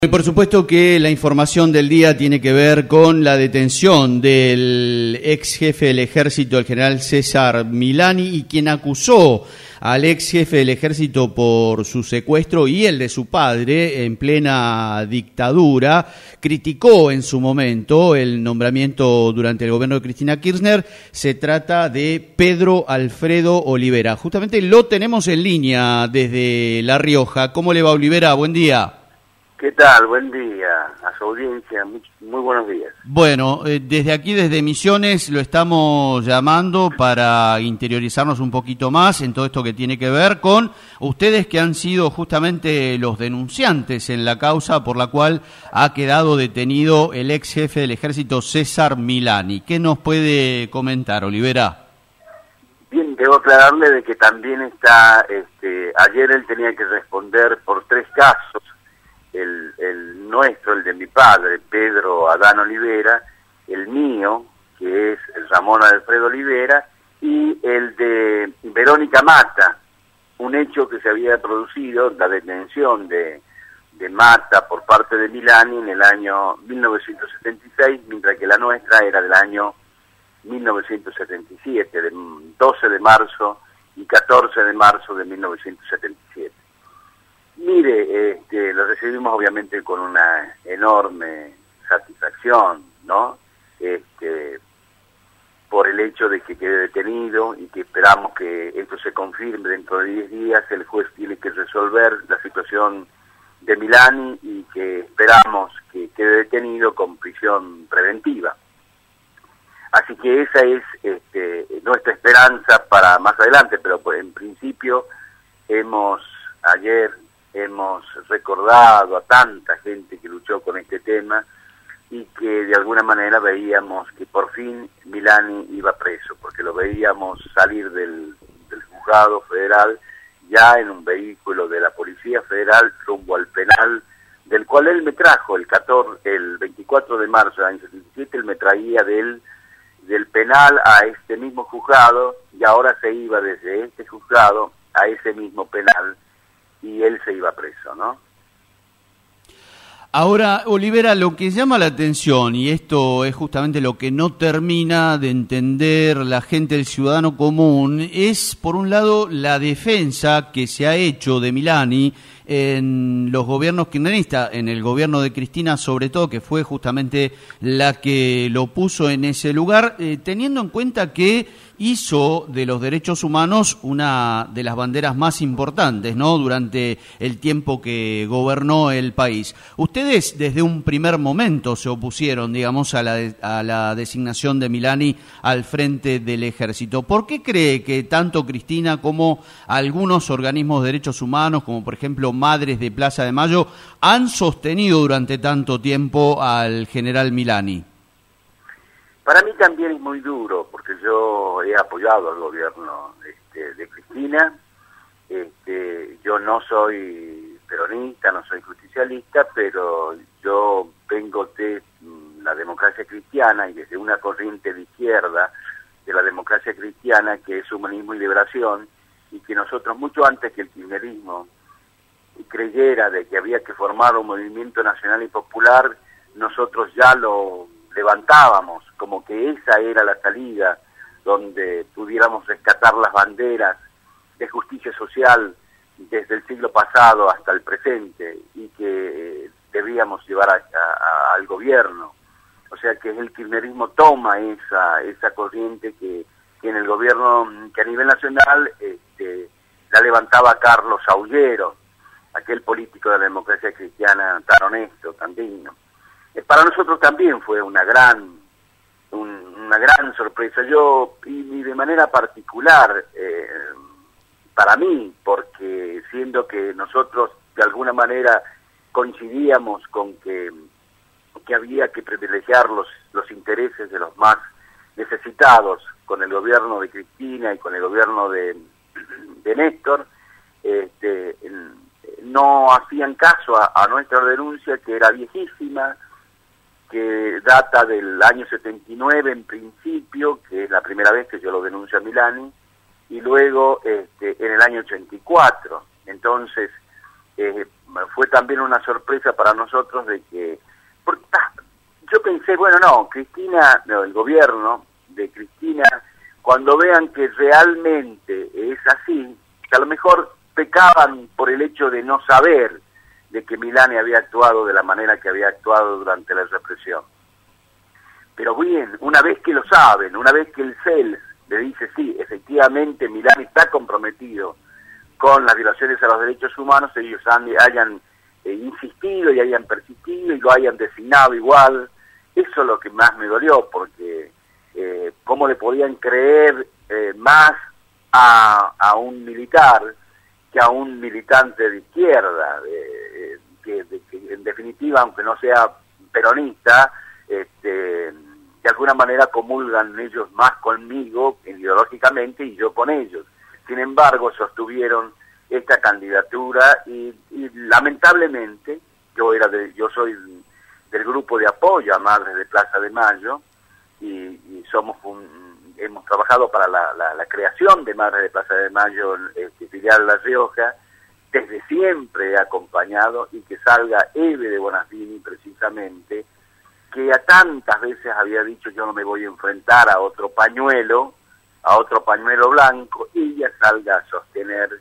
Y por supuesto que la información del día tiene que ver con la detención del ex jefe del ejército, el general César Milani, y quien acusó al ex jefe del ejército por su secuestro y el de su padre en plena dictadura. Criticó en su momento el nombramiento durante el gobierno de Cristina Kirchner. Se trata de Pedro Alfredo Olivera. Justamente lo tenemos en línea desde La Rioja. ¿Cómo le va, Olivera? Buen día. ¿Qué tal? Buen día a su audiencia, muy buenos días. Bueno, desde aquí, desde Misiones, lo estamos llamando para interiorizarnos un poquito más en todo esto que tiene que ver con ustedes, que han sido justamente los denunciantes en la causa por la cual ha quedado detenido el ex jefe del ejército, César Milani. ¿Qué nos puede comentar, Olivera? Bien, debo aclararle de que también está, ayer él tenía que responder por 3 casos. El nuestro, el de mi padre, Pedro Adán Olivera, el mío, que es Ramón Alfredo Olivera, y el de Verónica Mata, un hecho que se había producido, la detención de Mata por parte de Milani en el año 1976, mientras que la nuestra era del año 1977, del 12 de marzo y 14 de marzo de 1977. Mire, lo recibimos obviamente con una enorme satisfacción, ¿no? Por el hecho de que quede detenido y que esperamos que esto se confirme dentro de 10 días. El juez tiene que resolver la situación de Milani y que esperamos que quede detenido con prisión preventiva. Así que esa es nuestra esperanza para más adelante, pero pues, en principio ayer hemos recordado a tanta gente que luchó con este tema y que de alguna manera veíamos que por fin Milani iba preso, porque lo veíamos salir del juzgado federal ya en un vehículo de la Policía Federal rumbo al penal, del cual él me trajo el 24 de marzo del año 77, él me traía del penal a este mismo juzgado, y ahora se iba desde este juzgado a ese mismo penal, y él se iba preso, ¿no? Ahora, Olivera, lo que llama la atención, y esto es justamente lo que no termina de entender la gente, el ciudadano común, es, por un lado, la defensa que se ha hecho de Milani en los gobiernos kirchneristas, en el gobierno de Cristina sobre todo, que fue justamente la que lo puso en ese lugar, teniendo en cuenta que hizo de los derechos humanos una de las banderas más importantes, ¿no?, durante el tiempo que gobernó el país. Ustedes desde un primer momento se opusieron, digamos, a la designación de Milani al frente del ejército. ¿Por qué cree que tanto Cristina como algunos organismos de derechos humanos, como por ejemplo Madres de Plaza de Mayo, han sostenido durante tanto tiempo al general Milani? Para mí también es muy duro, porque yo he apoyado al gobierno de Cristina. Yo no soy peronista, no soy justicialista, pero yo vengo de la democracia cristiana y desde una corriente de izquierda de la democracia cristiana, que es humanismo y liberación, y que nosotros, mucho antes que el kirchnerismo creyera de que había que formar un movimiento nacional y popular, nosotros ya lo levantábamos como que esa era la salida donde pudiéramos rescatar las banderas de justicia social desde el siglo pasado hasta el presente, y que debíamos llevar al gobierno. O sea que el kirchnerismo toma esa corriente que en el gobierno, que a nivel nacional la levantaba Carlos Aullero, aquel político de la democracia cristiana tan honesto, tan digno. Para nosotros también fue una gran sorpresa, y de manera particular para mí, porque siendo que nosotros de alguna manera coincidíamos con que había que privilegiar los intereses de los más necesitados con el gobierno de Cristina y con el gobierno de Néstor, no hacían caso a nuestra denuncia, que era viejísima, que data del año 79 en principio, que es la primera vez que yo lo denuncio a Milani, y luego en el año 84. Entonces, fue también una sorpresa para nosotros de que... Porque, yo pensé, bueno, no, Cristina, no, el gobierno de Cristina, cuando vean que realmente es así, que a lo mejor pecaban por el hecho de no saber de que Milani había actuado de la manera que había actuado durante la represión. Pero bien, una vez que lo saben, una vez que el CELS le dice, sí, efectivamente Milani está comprometido con las violaciones a los derechos humanos, ellos hayan insistido y hayan persistido y lo hayan designado igual. Eso es lo que más me dolió, porque cómo le podían creer más a un militar que a un militante de izquierda, que en definitiva, aunque no sea peronista, de alguna manera comulgan ellos más conmigo ideológicamente y yo con ellos. Sin embargo, sostuvieron esta candidatura y lamentablemente yo soy del grupo de apoyo a Madres de Plaza de Mayo y hemos trabajado para la creación de Madres de Plaza de Mayo filial La Rioja. Desde siempre he acompañado y que salga Eve de Bonafini precisamente, que a tantas veces había dicho yo no me voy a enfrentar a otro pañuelo blanco, y ella salga a sostener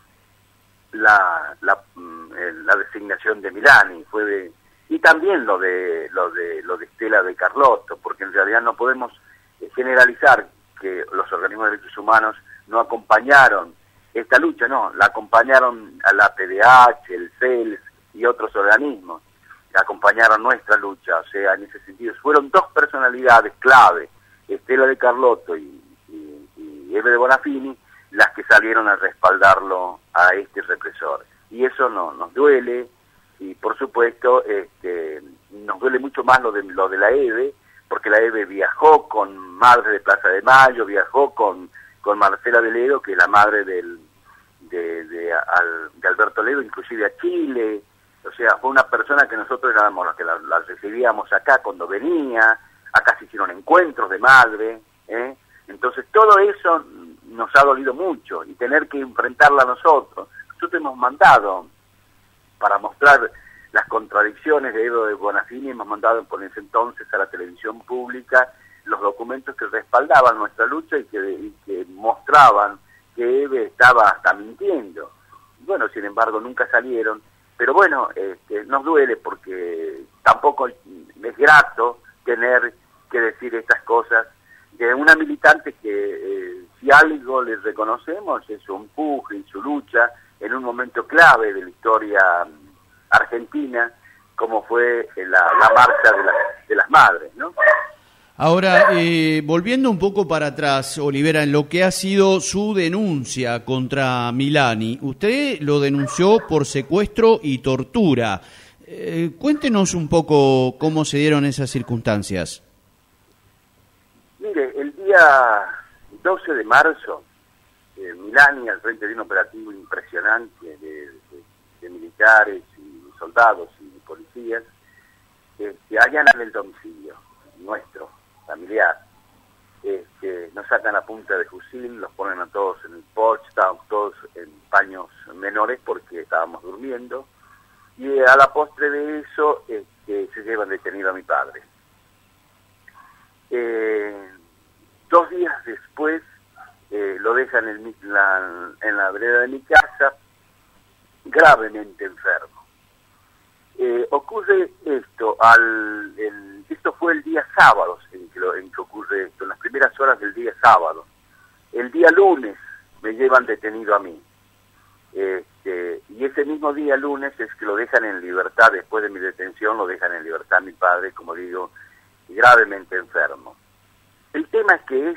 la designación de Milani. Y también lo de Estela de Carlotto, porque en realidad no podemos generalizar que los organismos de derechos humanos no acompañaron esta lucha, no, la acompañaron a la PDH, el CELS y otros organismos, acompañaron nuestra lucha. O sea, en ese sentido fueron dos personalidades clave, Estela de Carlotto y Eve de Bonafini, las que salieron a respaldarlo a este represor. Y eso nos duele, y por supuesto nos duele mucho más lo de la Eve, porque la Eve viajó con Madre de Plaza de Mayo, viajó con Marcela de Ledo, que es la madre de Alberto Ledo, inclusive a Chile. O sea, fue una persona que nosotros éramos los que la recibíamos acá cuando venía, acá se hicieron encuentros de madre, Entonces todo eso nos ha dolido mucho, y tener que enfrentarla nosotros. Nosotros hemos mandado, para mostrar las contradicciones de Evo de Bonafini, hemos mandado por ese entonces a la televisión pública los documentos que respaldaban nuestra lucha y que mostraban que Eve estaba hasta mintiendo. Bueno, sin embargo, nunca salieron. Pero bueno, nos duele porque tampoco es grato tener que decir estas cosas de una militante que si algo le reconocemos es su empuje y su lucha en un momento clave de la historia argentina, como fue la marcha de las madres, ¿no? Ahora, volviendo un poco para atrás, Olivera, en lo que ha sido su denuncia contra Milani, usted lo denunció por secuestro y tortura. Cuéntenos un poco cómo se dieron esas circunstancias. Mire, el día 12 de marzo, Milani, al frente de un operativo impresionante de militares y soldados y policías, allanan el domicilio nuestro, familiar. Nos sacan a punta de fusil, los ponen a todos en el porche, estábamos todos en paños menores porque estábamos durmiendo, y a la postre de eso se llevan detenido a mi padre. 2 días después lo dejan en la vereda de mi casa, gravemente enfermo. Ocurre esto, esto fue el día sábado en que ocurre esto, en las primeras horas del día sábado. El día lunes me llevan detenido a mí. Y ese mismo día lunes es que lo dejan en libertad. Después de mi detención lo dejan en libertad mi padre, como digo, gravemente enfermo. El tema es que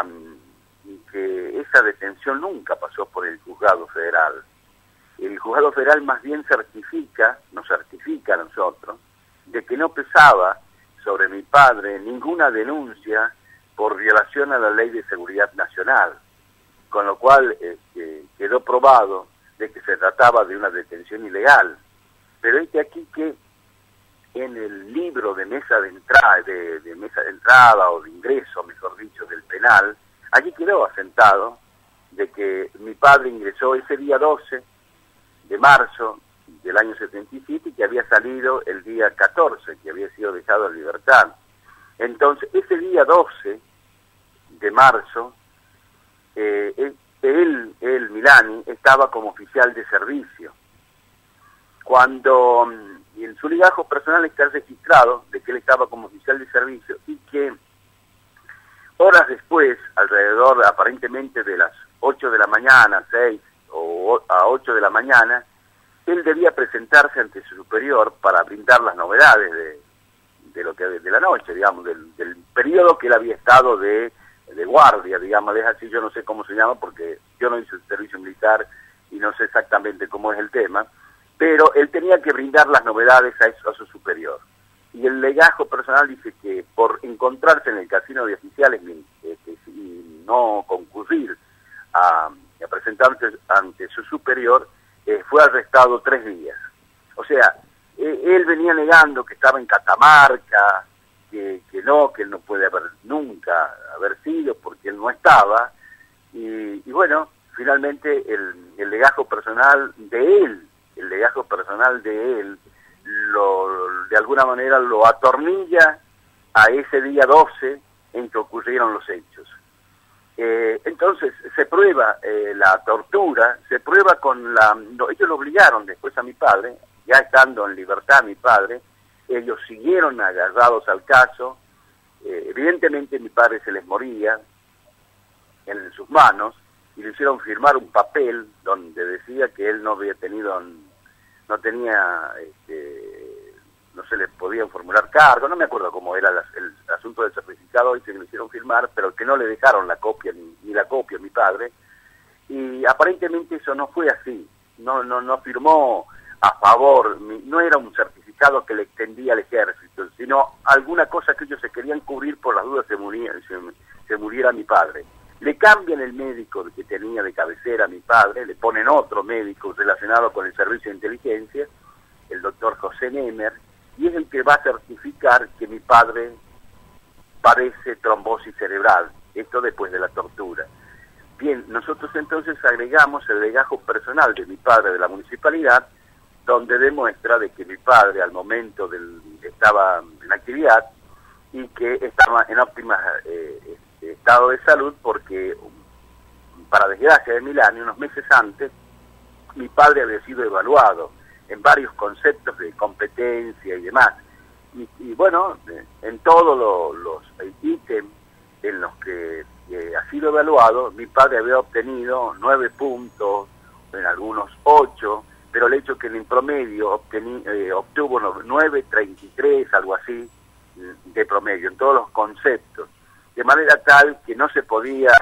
esa detención nunca pasó por el juzgado federal. El juzgado federal más bien nos certifica a nosotros, de que no pesaba sobre mi padre ninguna denuncia por violación a la Ley de Seguridad Nacional, con lo cual quedó probado de que se trataba de una detención ilegal. Pero aquí que en el libro de mesa de entrada o de ingreso, mejor dicho, del penal, allí quedó asentado de que mi padre ingresó ese día 12 de marzo del año 77 y que había salido el día 14, que había sido dejado en libertad. Entonces, ese día 12 de marzo, Milani, estaba como oficial de servicio. Cuando en su legajo personal está registrado de que él estaba como oficial de servicio y que horas después, alrededor aparentemente de las 8 de la mañana, 6 o a 8 de la mañana, él debía presentarse ante su superior para brindar las novedades de la noche, digamos, del periodo que él había estado de guardia, digamos, es así, yo no sé cómo se llama porque yo no hice el servicio militar y no sé exactamente cómo es el tema, pero él tenía que brindar las novedades a su superior. Y el legajo personal dice que por encontrarse en el casino de oficiales y no concurrir a presentarse ante su superior, fue arrestado 3 días. O sea, él venía negando que estaba en Catamarca, que él no puede nunca haber sido porque él no estaba, y bueno, finalmente el legajo personal de él, de alguna manera lo atornilla a ese día 12 en que ocurrieron los hechos. Entonces se prueba la tortura, se prueba ellos lo obligaron después a mi padre, ya estando en libertad mi padre, ellos siguieron agarrados al caso, evidentemente mi padre se les moría en sus manos y le hicieron firmar un papel donde decía que él no se le podían formular cargos, no me acuerdo cómo era el asunto del certificado, y se lo hicieron firmar, pero que no le dejaron la copia, ni la copia a mi padre, y aparentemente eso no fue así, no firmó a favor, no era un certificado que le extendía al ejército, sino alguna cosa que ellos se querían cubrir por las dudas se muriera mi padre. Le cambian el médico que tenía de cabecera a mi padre, le ponen otro médico relacionado con el servicio de inteligencia, el doctor José Nemer, y es el que va a certificar que mi padre padece trombosis cerebral, esto después de la tortura. Bien, nosotros entonces agregamos el legajo personal de mi padre de la municipalidad, donde demuestra de que mi padre al momento estaba en actividad y que estaba en óptima estado de salud porque, para desgracia de Milani, unos meses antes, mi padre había sido evaluado en varios conceptos de competencia y demás. Y bueno, en todos los ítems en los que ha sido evaluado, mi padre había obtenido 9 puntos, en algunos 8, pero el hecho que en promedio obtuvo 9.33, algo así, de promedio, en todos los conceptos, de manera tal que no se podía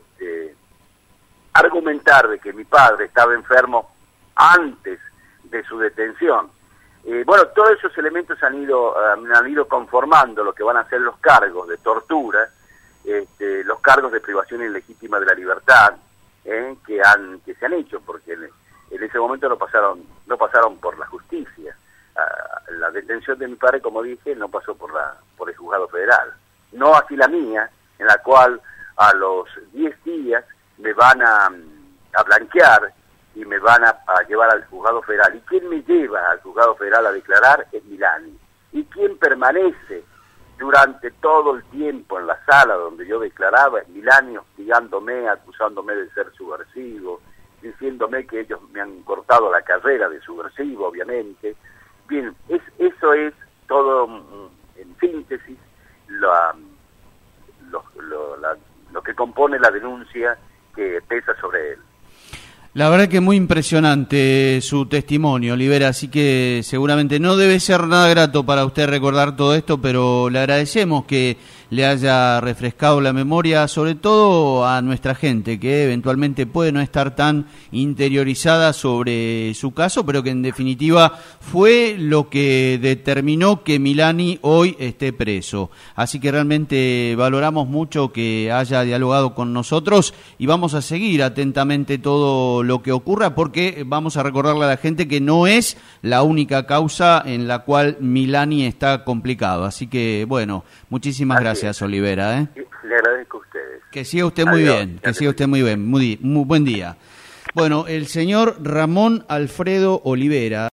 argumentar de que mi padre estaba enfermo antes de su detención. Bueno, todos esos elementos han ido conformando lo que van a ser los cargos de tortura, los cargos de privación ilegítima de la libertad, que se han hecho, porque en ese momento no pasaron por la justicia. La detención de mi padre, como dije, no pasó por el juzgado federal. No así la mía, en la cual a los 10 días me van a blanquear y me van a llevar al juzgado federal. ¿Y quién me lleva al juzgado federal a declarar? Es Milani. ¿Y quién permanece durante todo el tiempo en la sala donde yo declaraba? Es Milani, hostigándome, acusándome de ser subversivo, diciéndome que ellos me han cortado la carrera de subversivo, obviamente. Bien, eso es todo, en síntesis, lo que compone la denuncia que pesa sobre él. La verdad que muy impresionante su testimonio, Olivera, así que seguramente no debe ser nada grato para usted recordar todo esto, pero le agradecemos que le haya refrescado la memoria, sobre todo a nuestra gente, que eventualmente puede no estar tan interiorizada sobre su caso, pero que en definitiva fue lo que determinó que Milani hoy esté preso. Así que realmente valoramos mucho que haya dialogado con nosotros y vamos a seguir atentamente todo lo que ocurra, porque vamos a recordarle a la gente que no es la única causa en la cual Milani está complicado. Así que, bueno, muchísimas gracias, Olivera. Le agradezco a ustedes. Que siga usted muy bien, que siga usted muy bien, muy buen día. Bueno, el señor Ramón Alfredo Olivera.